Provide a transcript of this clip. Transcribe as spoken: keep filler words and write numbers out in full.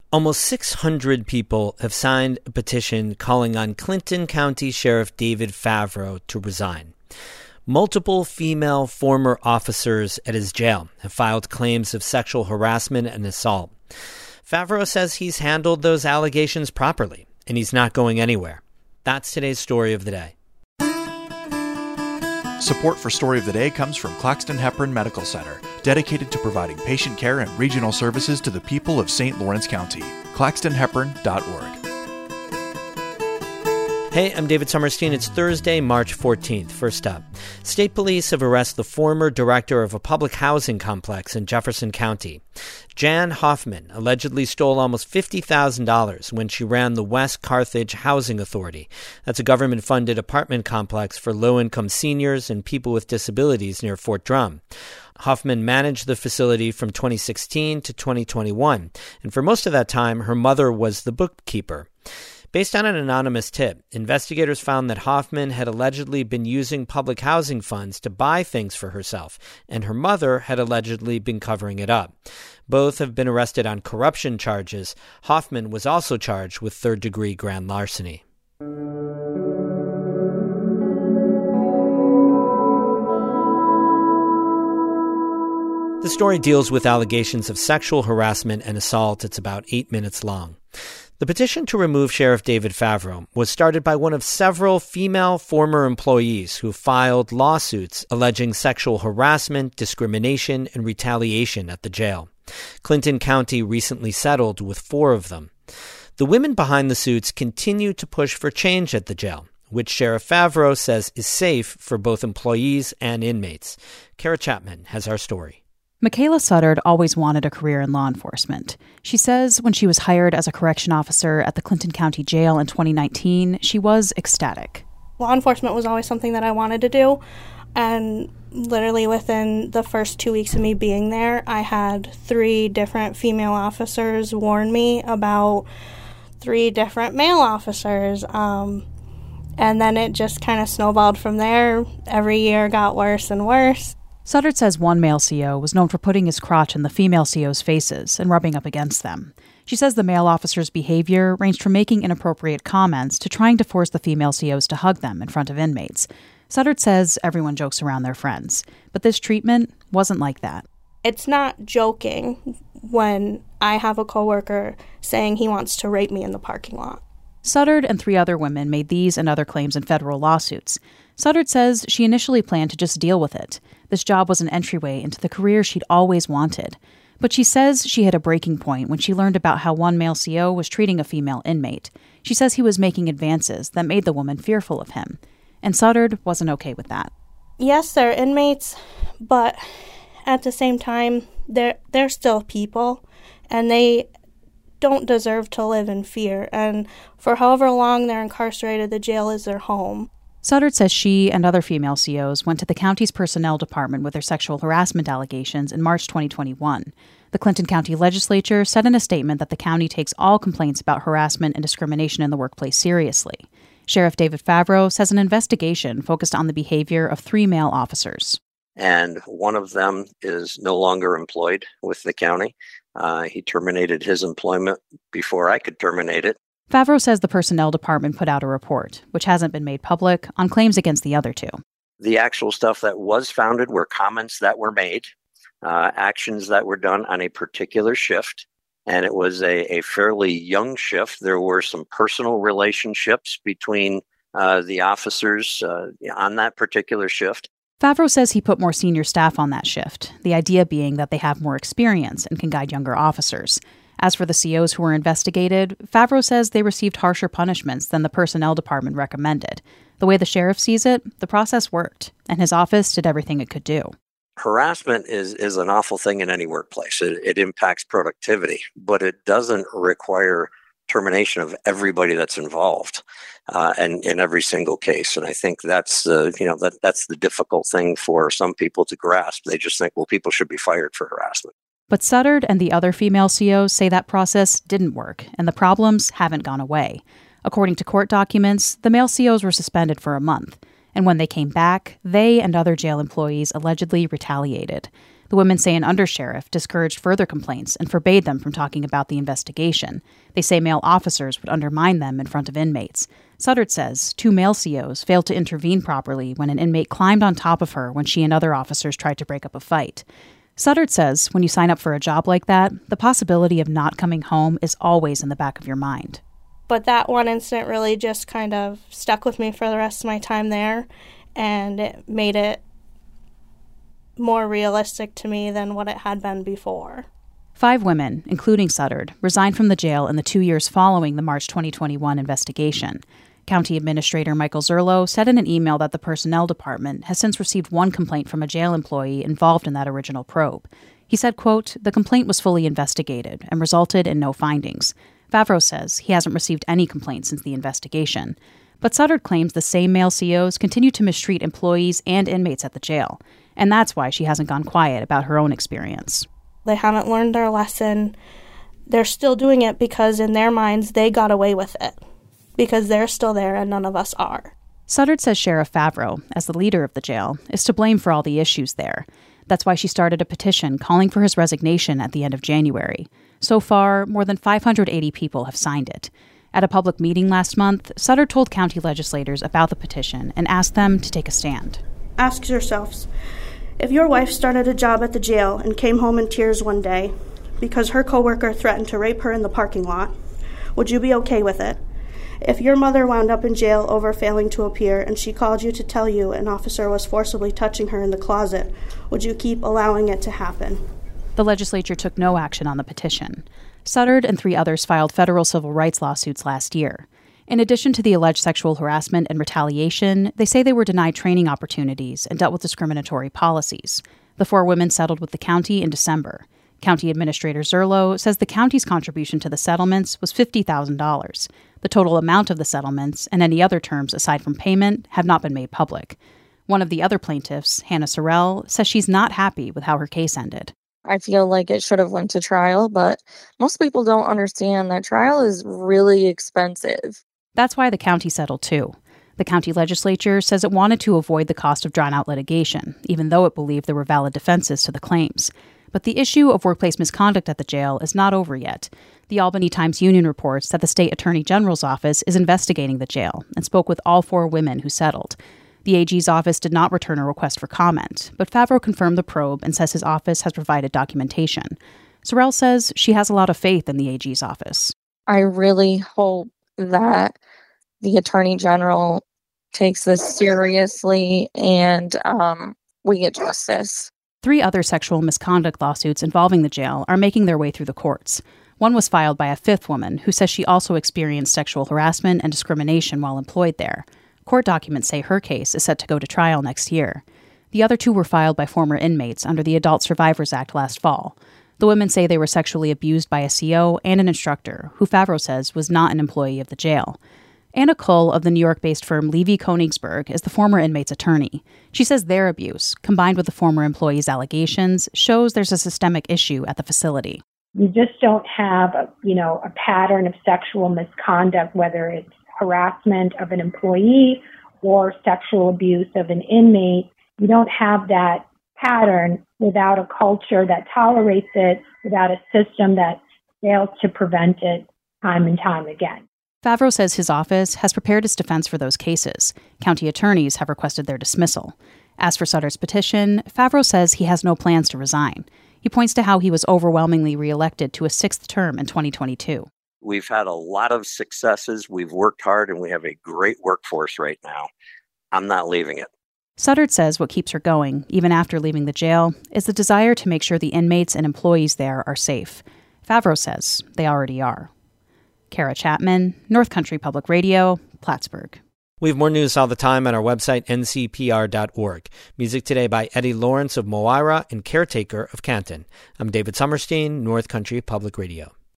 Almost six hundred people have signed a petition calling on Clinton County Sheriff David Favreau to resign. Multiple female former officers at his jail have filed claims of sexual harassment and assault. Favreau says he's handled those allegations properly, and he's not going anywhere. That's today's story of the day. Support for Story of the Day comes from Claxton Hepburn Medical Center, dedicated to providing patient care and regional services to the people of Saint Lawrence County. claxton hepburn dot org. Hey, I'm David Sommerstein. It's Thursday, March fourteenth. First up, state police have arrested the former director of a public housing complex in Jefferson County. Jan Hoffman allegedly stole almost fifty thousand dollars when she ran the West Carthage Housing Authority. That's a government-funded apartment complex for low-income seniors and people with disabilities near Fort Drum. Hoffman managed the facility from twenty sixteen to twenty twenty-one, and for most of that time, her mother was the bookkeeper. Based on an anonymous tip, investigators found that Hoffman had allegedly been using public housing funds to buy things for herself, and her mother had allegedly been covering it up. Both have been arrested on corruption charges. Hoffman was also charged with third-degree grand larceny. The story deals with allegations of sexual harassment and assault. It's about eight minutes long. The petition to remove Sheriff David Favreau was started by one of several female former employees who filed lawsuits alleging sexual harassment, discrimination, and retaliation at the jail. Clinton County recently settled with four of them. The women behind the suits continue to push for change at the jail, which Sheriff Favreau says is safe for both employees and inmates. Kara Chapman has our story. Michaela Suttard always wanted a career in law enforcement. She says when she was hired as a correction officer at the Clinton County Jail in twenty nineteen, she was ecstatic. Law enforcement was always something that I wanted to do, and literally within the first two weeks of me being there, I had three different female officers warn me about three different male officers, um, and then it just kind of snowballed from there. Every year got worse and worse. Suttard says one male C O was known for putting his crotch in the female C O's faces and rubbing up against them. She says the male officer's behavior ranged from making inappropriate comments to trying to force the female C Os to hug them in front of inmates. Suttard says everyone jokes around their friends, but this treatment wasn't like that. It's not joking when I have a coworker saying he wants to rape me in the parking lot. Suttard and three other women made these and other claims in federal lawsuits. Suttard says she initially planned to just deal with it. This job was an entryway into the career she'd always wanted. But she says she hit a breaking point when she learned about how one male C O was treating a female inmate. She says he was making advances that made the woman fearful of him. And Suttard wasn't okay with that. Yes, they're inmates, but at the same time, they're, they're still people, and they don't deserve to live in fear. And for however long they're incarcerated, the jail is their home. Suttard says she and other female C Os went to the county's personnel department with their sexual harassment allegations in March twenty twenty-one. The Clinton County Legislature said in a statement that the county takes all complaints about harassment and discrimination in the workplace seriously. Sheriff David Favreau says an investigation focused on the behavior of three male officers. And one of them is no longer employed with the county. Uh, he terminated his employment before I could terminate it. Favreau says the personnel department put out a report, which hasn't been made public, on claims against the other two. The actual stuff that was founded were comments that were made, uh, actions that were done on a particular shift, and it was a, a fairly young shift. There were some personal relationships between uh, the officers uh, on that particular shift. Favreau says he put more senior staff on that shift, the idea being that they have more experience and can guide younger officers. As for the C Os who were investigated, Favreau says they received harsher punishments than the personnel department recommended. The way the sheriff sees it, the process worked, and his office did everything it could do. Harassment is, is an awful thing in any workplace. It, it impacts productivity, but it doesn't require termination of everybody that's involved uh, and in every single case. And I think that's uh, you know that that's the difficult thing for some people to grasp. They just think, well, people should be fired for harassment. But Suttard and the other female C Os say that process didn't work, and the problems haven't gone away. According to court documents, the male C Os were suspended for a month, and when they came back, they and other jail employees allegedly retaliated. The women say an undersheriff discouraged further complaints and forbade them from talking about the investigation. They say male officers would undermine them in front of inmates. Suttard says two male C Os failed to intervene properly when an inmate climbed on top of her when she and other officers tried to break up a fight. Suttard says when you sign up for a job like that, the possibility of not coming home is always in the back of your mind. But that one incident really just kind of stuck with me for the rest of my time there, and it made it more realistic to me than what it had been before. Five women, including Suttard, resigned from the jail in the two years following the March twenty twenty-one investigation. County Administrator Michael Zerlo said in an email that the Personnel Department has since received one complaint from a jail employee involved in that original probe. He said, quote, "The complaint was fully investigated and resulted in no findings." Favreau says he hasn't received any complaints since the investigation. But Suttard claims the same male C Os continue to mistreat employees and inmates at the jail, and that's why she hasn't gone quiet about her own experience. They haven't learned their lesson. They're still doing it because in their minds they got away with it, because they're still there and none of us are. Suttard says Sheriff Favreau, as the leader of the jail, is to blame for all the issues there. That's why she started a petition calling for his resignation at the end of January. So far, more than five hundred eighty people have signed it. At a public meeting last month, Suttard told county legislators about the petition and asked them to take a stand. Ask yourselves, if your wife started a job at the jail and came home in tears one day because her coworker threatened to rape her in the parking lot, would you be okay with it? If your mother wound up in jail over failing to appear and she called you to tell you an officer was forcibly touching her in the closet, would you keep allowing it to happen? The legislature took no action on the petition. Suttard and three others filed federal civil rights lawsuits last year. In addition to the alleged sexual harassment and retaliation, they say they were denied training opportunities and dealt with discriminatory policies. The four women settled with the county in December. County Administrator Zerlo says the county's contribution to the settlements was fifty thousand dollars. The total amount of the settlements and any other terms aside from payment have not been made public. One of the other plaintiffs, Hannah Sorrell, says she's not happy with how her case ended. I feel like it should have went to trial, but most people don't understand that trial is really expensive. That's why the county settled too. The county legislature says it wanted to avoid the cost of drawn-out litigation, even though it believed there were valid defenses to the claims. But the issue of workplace misconduct at the jail is not over yet. The Albany Times-Union reports that the state attorney general's office is investigating the jail and spoke with all four women who settled. The A G's office did not return a request for comment, but Favreau confirmed the probe and says his office has provided documentation. Sorrell says she has a lot of faith in the A G's office. I really hope that the attorney general takes this seriously and um, we get justice. Three other sexual misconduct lawsuits involving the jail are making their way through the courts. One was filed by a fifth woman who says she also experienced sexual harassment and discrimination while employed there. Court documents say her case is set to go to trial next year. The other two were filed by former inmates under the Adult Survivors Act last fall. The women say they were sexually abused by a C O and an instructor, who Favreau says was not an employee of the jail. Anna Kull of the New York-based firm Levy-Konigsberg is the former inmate's attorney. She says their abuse, combined with the former employee's allegations, shows there's a systemic issue at the facility. You just don't have, a, you know, a pattern of sexual misconduct, whether it's harassment of an employee or sexual abuse of an inmate. You don't have that pattern without a culture that tolerates it, without a system that fails to prevent it time and time again. Favreau says his office has prepared its defense for those cases. County attorneys have requested their dismissal. As for Suttard's petition, Favreau says he has no plans to resign. He points to how he was overwhelmingly reelected to a sixth term in twenty twenty-two. We've had a lot of successes. We've worked hard, and we have a great workforce right now. I'm not leaving it. Suttard says what keeps her going, even after leaving the jail, is the desire to make sure the inmates and employees there are safe. Favreau says they already are. Kara Chapman, North Country Public Radio, Plattsburgh. We have more news all the time at our website, N C P R dot org. Music today by Eddie Lawrence of Moira and Caretaker of Canton. I'm David Summerstein, North Country Public Radio.